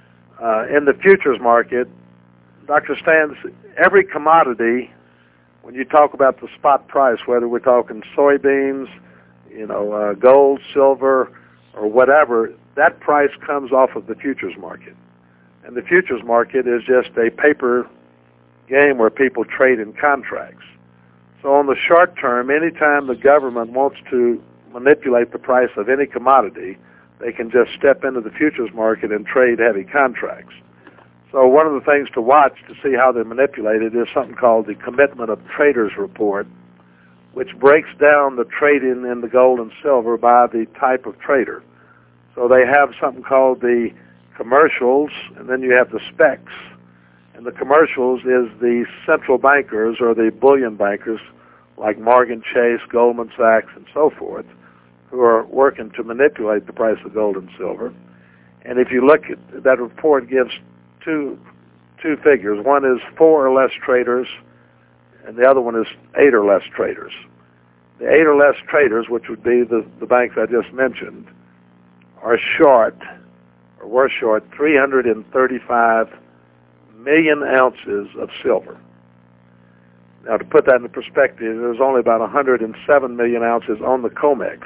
uh, in the futures market, Doctor Stans, every commodity, when you talk about the spot price, whether we're talking soybeans, you know, uh, gold, silver, or whatever, that price comes off of the futures market. And the futures market is just a paper game where people trade in contracts. So on the short term, anytime the government wants to manipulate the price of any commodity, they can just step into the futures market and trade heavy contracts. So one of the things to watch to see how they're manipulated is something called the Commitment of Traders Report, which breaks down the trading in the gold and silver by the type of trader. So they have something called the commercials, and then you have the specs. And the commercials is the central bankers or the bullion bankers like Morgan Chase, Goldman Sachs, and so forth, who are working to manipulate the price of gold and silver. And if you look at that report, gives two two figures. One is four or less traders, and the other one is eight or less traders. The eight or less traders, which would be the, the banks I just mentioned, are short, or were short, three hundred thirty-five million ounces of silver. Now, to put that into perspective, there's only about one hundred seven million ounces on the COMEX.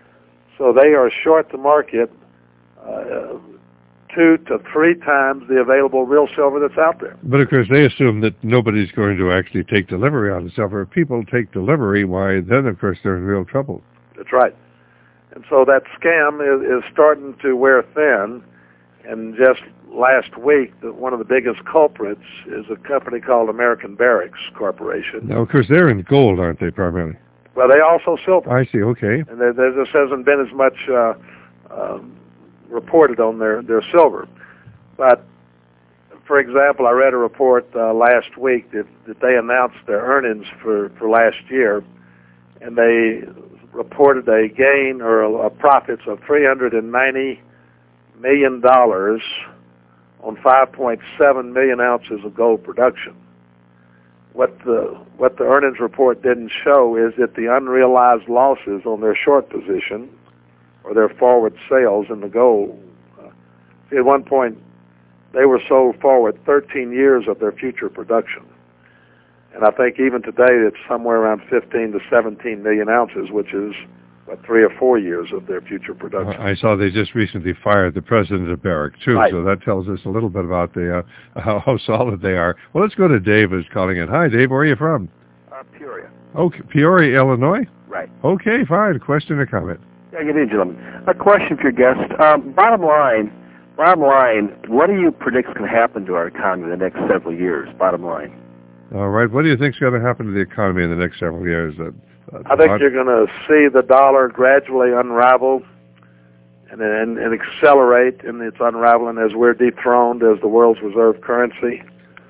So they are short the market uh, two to three times the available real silver that's out there. But, of course, they assume that nobody's going to actually take delivery on the silver. If people take delivery, why, then, of course, they're in real trouble. That's right. And so that scam is, is starting to wear thin. And just last week, the, one of the biggest culprits is a company called American Barracks Corporation. Now, of course, they're in gold, aren't they, primarily? Well, they also silver. I see, okay. And there, there just hasn't been as much uh, um, reported on their, their silver. But, for example, I read a report uh, last week that, that they announced their earnings for, for last year, and they reported a gain or a, a profits of three hundred ninety million dollars on five point seven million ounces of gold production. What the what the earnings report didn't show is that the unrealized losses on their short position or their forward sales in the gold. Uh, see, at one point, they were sold forward thirteen years of their future production. And I think even today it's somewhere around fifteen to seventeen million ounces, which is what, three or four years of their future production. I saw they just recently fired the president of Barrick, too, right. So that tells us a little bit about the uh, how, how solid they are. Well, let's go to Dave, who's calling in. Hi, Dave. Where are you from? Uh, Peoria. Okay, Peoria, Illinois? Right. Okay, fine. Question or comment? Yeah, good evening, gentlemen. A question for your guest. Um, bottom line, bottom line, what do you predict is going to happen to our economy in the next several years? Bottom line. All right. What do you think is going to happen to the economy in the next several years? Uh, uh, I think you're going to see the dollar gradually unravel and, and, and accelerate in its unraveling as we're dethroned as the world's reserve currency.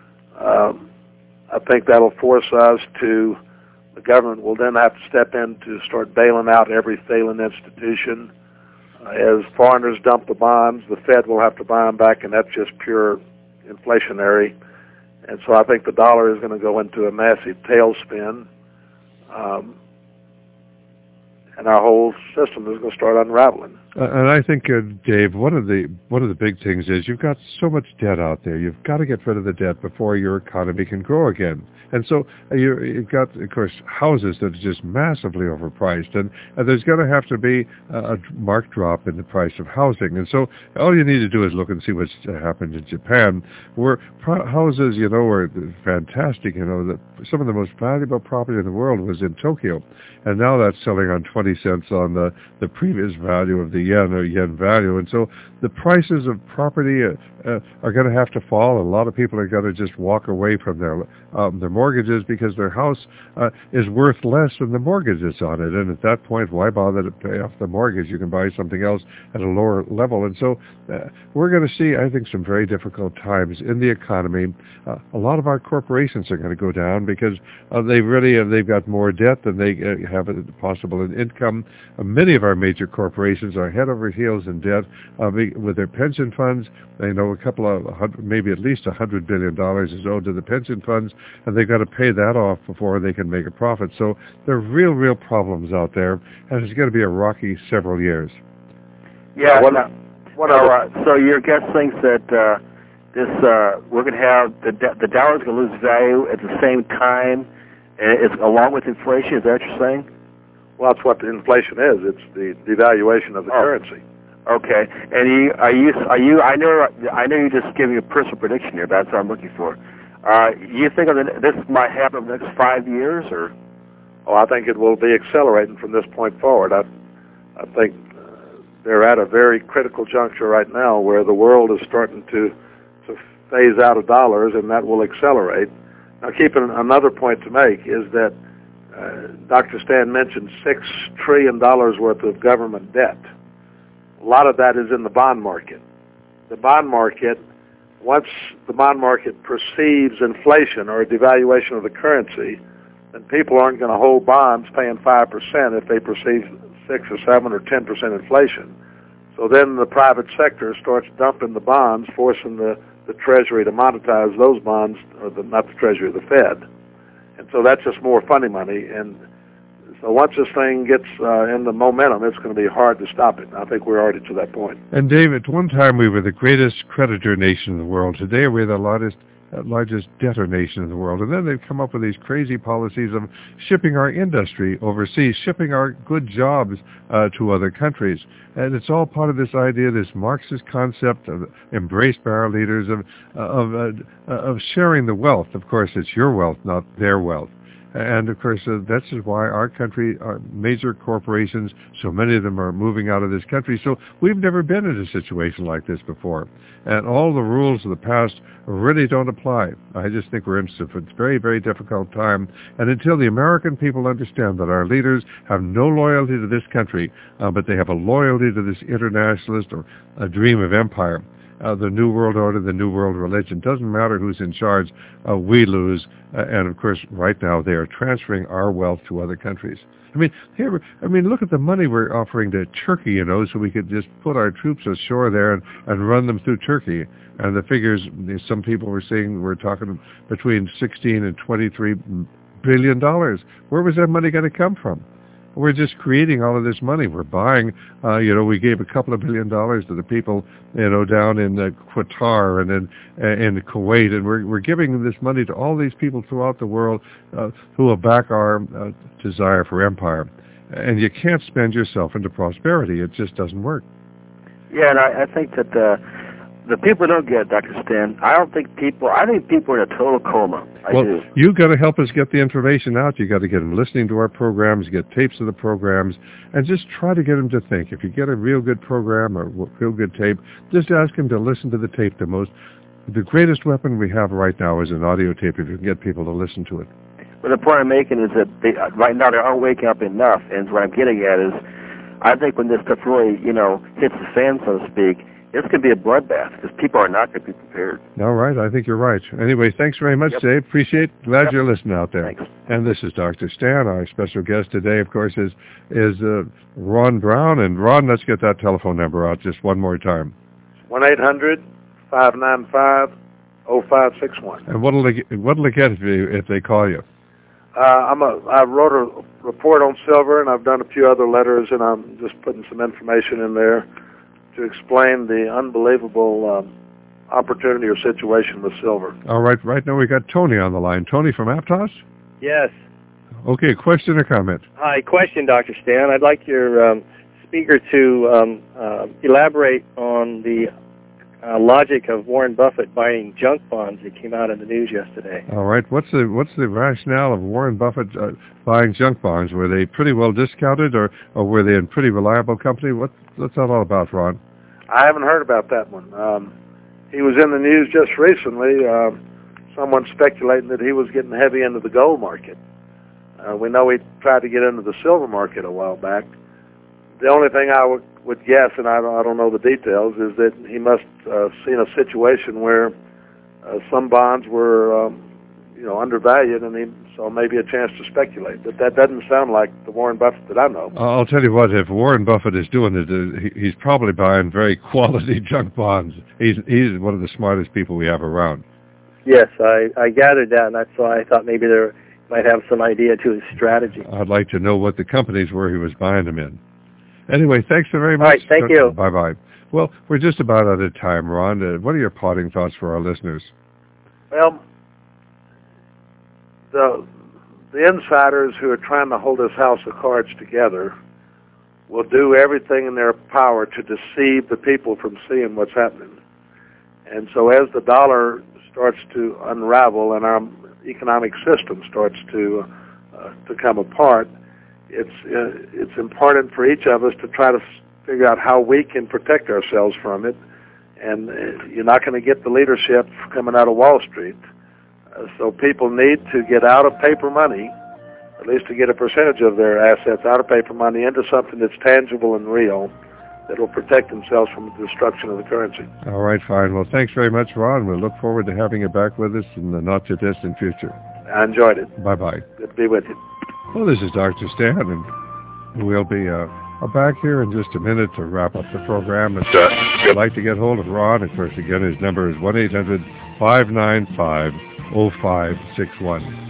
Um, I think that'll force us to, the government will then have to step in to start bailing out every failing institution. Uh, as foreigners dump the bonds, the Fed will have to buy them back, and that's just pure inflationary. And so I think the dollar is going to go into a massive tailspin, um, and our whole system is going to start unraveling. Uh, and I think, uh, Dave, one of the one of the big things is you've got so much debt out there. You've got to get rid of the debt before your economy can grow again. And so uh, you, you've got, of course, houses that are just massively overpriced, and uh, there's going to have to be a, a marked drop in the price of housing. And so all you need to do is look and see what's uh, happened in Japan, where pro- houses, you know, were fantastic. You know, the, some of the most valuable property in the world was in Tokyo, and now that's selling on twenty cents on the, the previous value of the yen or yen value. And so the prices of property uh, uh, are going to have to fall. A lot of people are going to just walk away from their um, their mortgages because their house uh, is worth less than the mortgage that's on it. And at that point, why bother to pay off the mortgage? You can buy something else at a lower level. And so uh, we're going to see, I think, some very difficult times in the economy. Uh, a lot of our corporations are going to go down because uh, they really uh, they've got more debt than they uh, have possible in income. Uh, many of our major corporations are head over heels in debt uh, with their pension funds. They know a couple of hundred, maybe at least a hundred billion dollars is owed to the pension funds, and they've got to pay that off before they can make a profit. So there are real, real problems out there, and it's going to be a rocky several years. Yeah. What, what uh, so your guest thinks that uh, this uh, we're going to have the the dollar's going to lose value at the same time, and it's along with inflation. Is that what you're saying? Well, that's what the inflation is. It's the devaluation of the oh. currency. Okay. And you, are you are you? I know I know you're just giving a personal prediction here. That's what I'm looking for. Uh, you think of the, this might happen in the next five years, or? Oh, I think it will be accelerating from this point forward. I, I think uh, they're at a very critical juncture right now where the world is starting to, to phase out of dollars, and that will accelerate. Now, keeping another point to make is that uh, Doctor Stan mentioned six trillion dollars worth of government debt. A lot of that is in the bond market. The bond market, once the bond market perceives inflation or a devaluation of the currency, then people aren't going to hold bonds paying five percent if they perceive six or seven or ten percent inflation. So then the private sector starts dumping the bonds, forcing the, the Treasury to monetize those bonds, or the, not the Treasury, the Fed. And so that's just more funny money. And so once this thing gets uh, in the momentum, it's going to be hard to stop it. I think we're already to that point. And Dave, at one time we were the greatest creditor nation in the world. Today we're the largest uh, largest debtor nation in the world. And then they've come up with these crazy policies of shipping our industry overseas, shipping our good jobs uh, to other countries. And it's all part of this idea, this Marxist concept of, embraced by our leaders of of uh, of sharing the wealth. Of course, it's your wealth, not their wealth. And, of course, uh, that's why our country, our major corporations, so many of them are moving out of this country. So we've never been in a situation like this before. And all the rules of the past really don't apply. I just think we're in a very, very difficult time. And until the American people understand that our leaders have no loyalty to this country, uh, but they have a loyalty to this internationalist or a dream of empire, Uh, the New World Order, the New World Religion. Doesn't matter who's in charge, uh, we lose. Uh, and, of course, right now they are transferring our wealth to other countries. I mean, here, I mean, look at the money we're offering to Turkey, you know, so we could just put our troops ashore there and, and run them through Turkey. And the figures, some people were saying, we're talking between sixteen and twenty-three billion dollars. Where was that money going to come from? We're just creating all of this money. We're buying, uh, you know, we gave a couple of billion dollars to the people, you know, down in uh, Qatar and in, uh, in Kuwait, and we're, we're giving this money to all these people throughout the world uh, who will back our uh, desire for empire. And you can't spend yourself into prosperity. It just doesn't work. Yeah, and I, I think that uh, the people don't get it, Doctor Stan. I don't think people, I think people are in a total coma. I well, do. You've got to help us get the information out. You've got to get them listening to our programs, get tapes of the programs, and just try to get them to think. If you get a real good program or a real good tape, just ask them to listen to the tape the most. The greatest weapon we have right now is an audio tape if you can get people to listen to it. Well, the point I'm making is that they, right now they aren't waking up enough, and what I'm getting at is I think when this stuff really, you know, hits the fan, so to speak, it's going to be a bloodbath because people are not going to be prepared. All right. I think you're right. Anyway, thanks very much, yep. Dave. Appreciate it. Glad yep. you're listening out there. Thanks. And this is Doctor Stan. Our special guest today, of course, is is uh, Ron Brown. And Ron, let's get that telephone number out just one more time. one eight hundred five nine five oh five six one. And what'll they, what'll they get if, you, if they call you? Uh, I'm a, I wrote a report on silver, and I've done a few other letters, and I'm just putting some information in there to explain the unbelievable um, opportunity or situation with silver. All right. Right now we got Tony on the line. Tony from Aptos? Yes. Okay. Question or comment? Hi. Question, Doctor Stan. I'd like your um, speaker to um, uh, elaborate on the uh, logic of Warren Buffett buying junk bonds that came out in the news yesterday. All right. What's the what's the rationale of Warren Buffett uh, buying junk bonds? Were they pretty well discounted, or, or were they in pretty reliable company? What what's that all about, Ron? I haven't heard about that one. Um, he was in the news just recently. Uh, someone speculating that he was getting heavy into the gold market. Uh, we know he tried to get into the silver market a while back. The only thing I would, would guess, and I don't, I don't know the details, is that he must have uh, seen a situation where uh, some bonds were, um, you know, undervalued, and he saw maybe a chance to speculate. But that doesn't sound like the Warren Buffett that I know. I'll tell you what, if Warren Buffett is doing it, uh, he, he's probably buying very quality junk bonds. He's he's one of the smartest people we have around. Yes, I, I gathered that, and that's why I thought maybe there might have some idea to his strategy. I'd like to know what the companies were he was buying them in. Anyway, thanks so very much. All right, thank you. Bye-bye. Well, we're just about out of time, Ron. Uh, what are your parting thoughts for our listeners? Well, the the insiders who are trying to hold this house of cards together will do everything in their power to deceive the people from seeing what's happening. And so as the dollar starts to unravel and our economic system starts to uh, to come apart, it's uh, it's important for each of us to try to figure out how we can protect ourselves from it. And uh, you're not going to get the leadership coming out of Wall Street. Uh, so people need to get out of paper money, at least to get a percentage of their assets out of paper money into something that's tangible and real, that will protect themselves from the destruction of the currency. All right, fine. Well, thanks very much, Ron. We'll look forward to having you back with us in the not-too-distant future. I enjoyed it. Bye-bye. Good to be with you. Well, this is Doctor Stan, and we'll be uh, back here in just a minute to wrap up the program. If you'd like to get hold of Ron, of course, again, his number is one eight hundred five nine five oh five six one.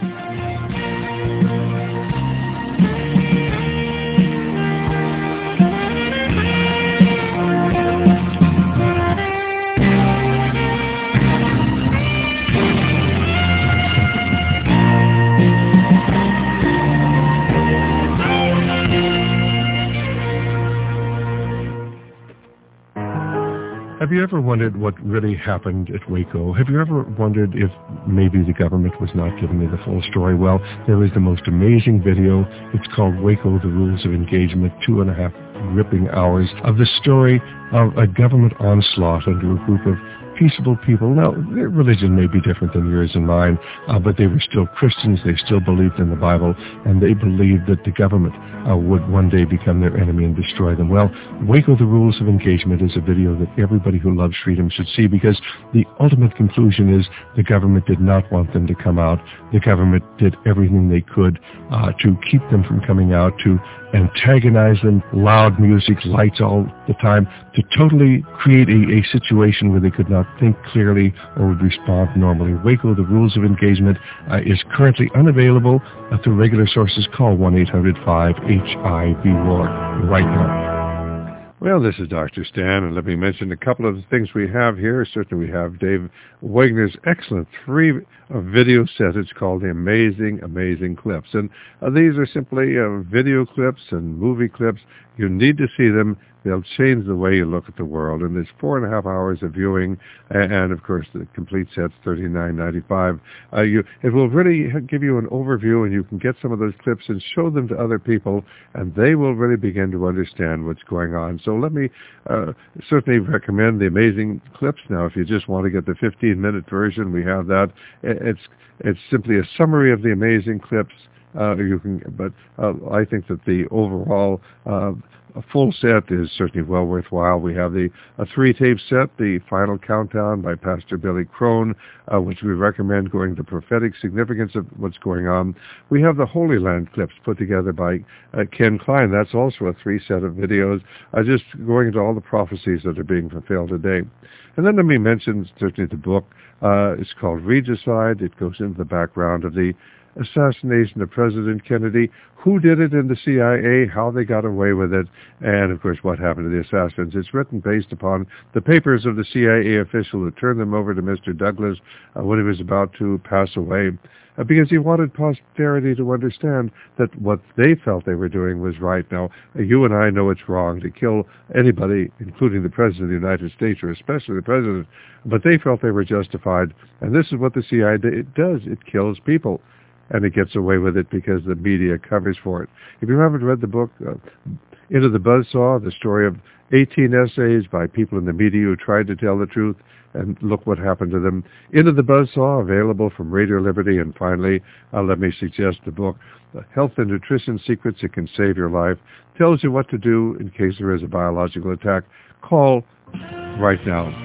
Have you ever wondered what really happened at Waco? Have you ever wondered if maybe the government was not giving you the full story? Well, there is the most amazing video. It's called Waco, The Rules of Engagement, two and a half gripping hours of the story of a government onslaught under a group of peaceable people. Now, their religion may be different than yours and mine, uh, but they were still Christians. They still believed in the Bible, and they believed that the government uh, would one day become their enemy and destroy them. Well, Waco, The Rules of Engagement is a video that everybody who loves freedom should see, because the ultimate conclusion is the government did not want them to come out. The government did everything they could uh, to keep them from coming out, to antagonize them, loud music, lights all the time, to totally create a, a situation where they could not think clearly or would respond normally. Waco, The Rules of Engagement uh, is currently unavailable uh, through regular sources. Call one eight hundred five H I V war right now. Well, this is Doctor Stan, and let me mention a couple of the things we have here. Certainly we have Dave Wagner's excellent three uh, video set. It's called The Amazing, Amazing Clips. And uh, these are simply uh, video clips and movie clips. You need to see them. They'll change the way you look at the world. And there's four and a half hours of viewing, and, and of course the complete set's thirty-nine ninety-five. Uh, you, it will really give you an overview, and you can get some of those clips and show them to other people, and they will really begin to understand what's going on. So let me uh, certainly recommend the Amazing Clips. Now, if you just want to get the fifteen-minute version, we have that. It's it's simply a summary of the Amazing Clips. Uh, you can, but uh, I think that the overall uh, a full set is certainly well worthwhile. We have the a three-tape set, The Final Countdown by Pastor Billy Crone, uh, which we recommend, going the prophetic significance of what's going on. We have the Holy Land clips put together by uh, Ken Klein. That's also a three-set of videos, uh, just going into all the prophecies that are being fulfilled today. And then let me mention certainly the book. Uh, it's called Regicide. It goes into the background of the assassination of President Kennedy, who did it in the C I A, how they got away with it, and of course what happened to the assassins. It's written based upon the papers of the C I A official who turned them over to Mister Douglas uh, when he was about to pass away, uh, because he wanted posterity to understand that what they felt they were doing was right. Now, uh, you and I know it's wrong to kill anybody, including the President of the United States, or especially the President, but they felt they were justified, and this is what the C I A does. It kills people. And it gets away with it because the media covers for it. If you haven't read the book, uh, Into the Buzzsaw, the story of eighteen essays by people in the media who tried to tell the truth, and look what happened to them. Into the Buzzsaw, available from Radio Liberty. And finally, uh, let me suggest the book, Health and Nutrition Secrets That Can Save Your Life. Tells you what to do in case there is a biological attack. Call right now.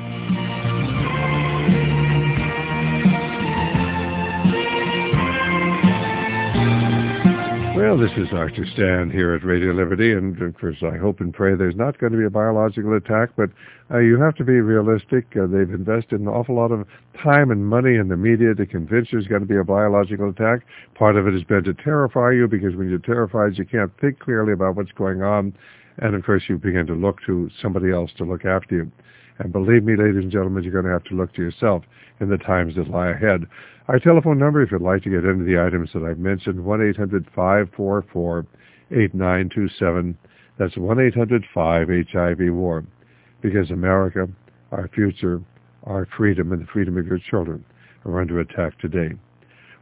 Well, this is Doctor Stan here at Radio Liberty, and of course I hope and pray there's not going to be a biological attack, but uh, you have to be realistic. Uh, they've invested an awful lot of time and money in the media to convince there's going to be a biological attack. Part of it has been to terrify you, because when you're terrified you can't think clearly about what's going on, and of course you begin to look to somebody else to look after you. And believe me, ladies and gentlemen, you're going to have to look to yourself in the times that lie ahead. Our telephone number, if you'd like to get into the items that I've mentioned, one eight hundred five four four eight nine two seven. That's one eight hundred five H I V war. Because America, our future, our freedom, and the freedom of your children are under attack today.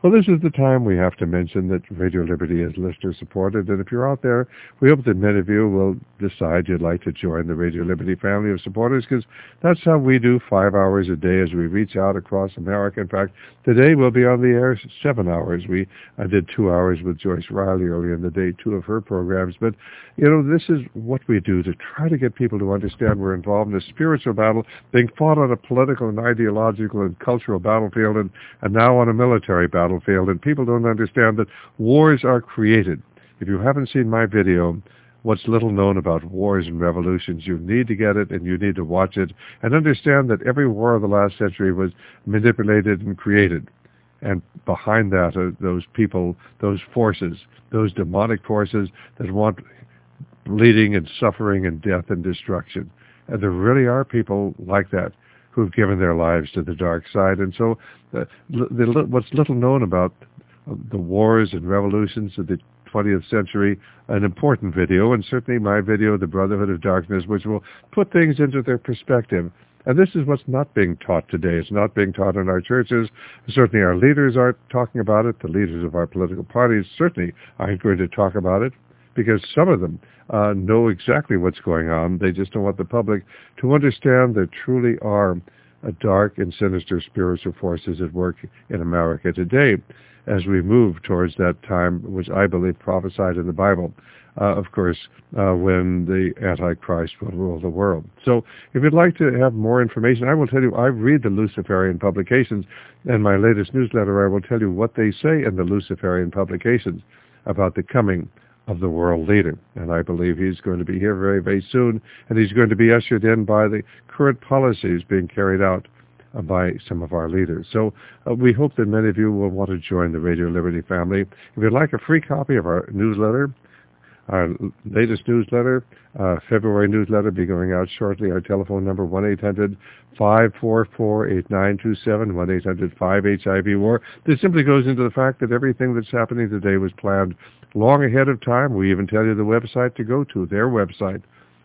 Well, this is the time we have to mention that Radio Liberty is listener-supported, and if you're out there, we hope that many of you will decide you'd like to join the Radio Liberty family of supporters, because that's how we do five hours a day as we reach out across America. In fact, today we'll be on the air seven hours. We I did two hours with Joyce Riley earlier in the day, two of her programs. But, you know, this is what we do to try to get people to understand we're involved in a spiritual battle being fought on a political and ideological and cultural battlefield, and, and now on a military battlefield. And people don't understand that wars are created. If you haven't seen my video, What's Little Known About Wars and Revolutions, you need to get it and you need to watch it and understand that every war of the last century was manipulated and created. And behind that are those people, those forces, those demonic forces that want bleeding and suffering and death and destruction. And there really are people like that who've given their lives to the dark side. And so uh, the, the, what's little known about the wars and revolutions of the twentieth century, an important video, and certainly my video, The Brotherhood of Darkness, which will put things into their perspective. And this is what's not being taught today. It's not being taught in our churches. Certainly our leaders aren't talking about it. The leaders of our political parties certainly aren't going to talk about it, because some of them uh, know exactly what's going on. They just don't want the public to understand there truly are uh, dark and sinister spiritual forces at work in America today as we move towards that time which I believe prophesied in the Bible, uh, of course, uh, when the Antichrist will rule the world. So if you'd like to have more information, I will tell you, I read the Luciferian publications. In my latest newsletter, I will tell you what they say in the Luciferian publications about the coming of the world leader. And I believe he's going to be here very, very soon, and he's going to be ushered in by the current policies being carried out uh, by some of our leaders. So uh, we hope that many of you will want to join the Radio Liberty family. If you'd like a free copy of our newsletter, our latest newsletter, uh, February newsletter, be going out shortly. Our telephone number, one eight hundred, five four four, eight nine two seven, one eight hundred, five H I V war. This simply goes into the fact that everything that's happening today was planned long ahead of time. We even tell you the website to go to, their website,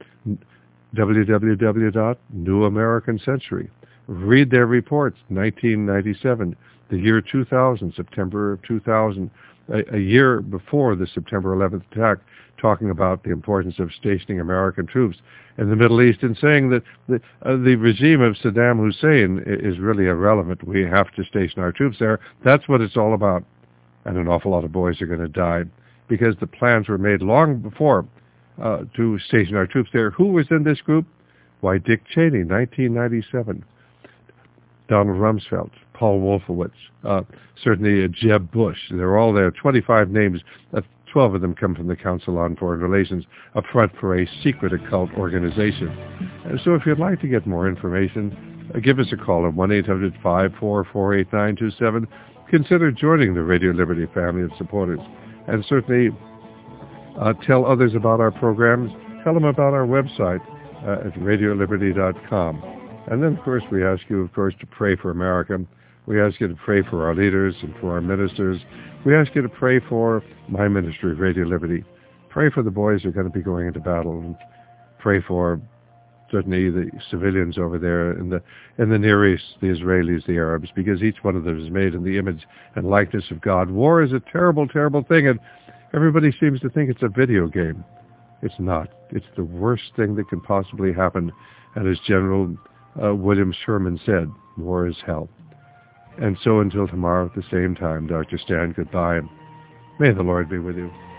w w w dot new american century. Read their reports, nineteen ninety-seven, the year two thousand, September of two thousand, a, a year before the September eleventh attack, talking about the importance of stationing American troops in the Middle East and saying that the, uh, the regime of Saddam Hussein is really irrelevant. We have to station our troops there. That's what it's all about. And an awful lot of boys are going to die because the plans were made long before uh, to station our troops there. Who was in this group? Why, Dick Cheney, nineteen ninety-seven. Donald Rumsfeld, Paul Wolfowitz, uh, certainly uh, Jeb Bush. They're all there. twenty-five names. Uh, twelve of them come from the Council on Foreign Relations, a front for a secret occult organization. And so if you'd like to get more information, uh, give us a call at one eight hundred, five four four, eight nine two seven. Consider joining the Radio Liberty family of supporters. And certainly uh, tell others about our programs. Tell them about our website uh, at radio liberty dot com. And then, of course, we ask you, of course, to pray for America. We ask you to pray for our leaders and for our ministers. We ask you to pray for my ministry, Radio Liberty. Pray for the boys who are going to be going into battle, and pray for certainly the civilians over there in the in the Near East, the Israelis, the Arabs, because each one of them is made in the image and likeness of God. War is a terrible, terrible thing, and everybody seems to think it's a video game. It's not. It's the worst thing that can possibly happen. And as General uh, William Sherman said, war is hell. And so until tomorrow at the same time, Doctor Stan, goodbye. May the Lord be with you.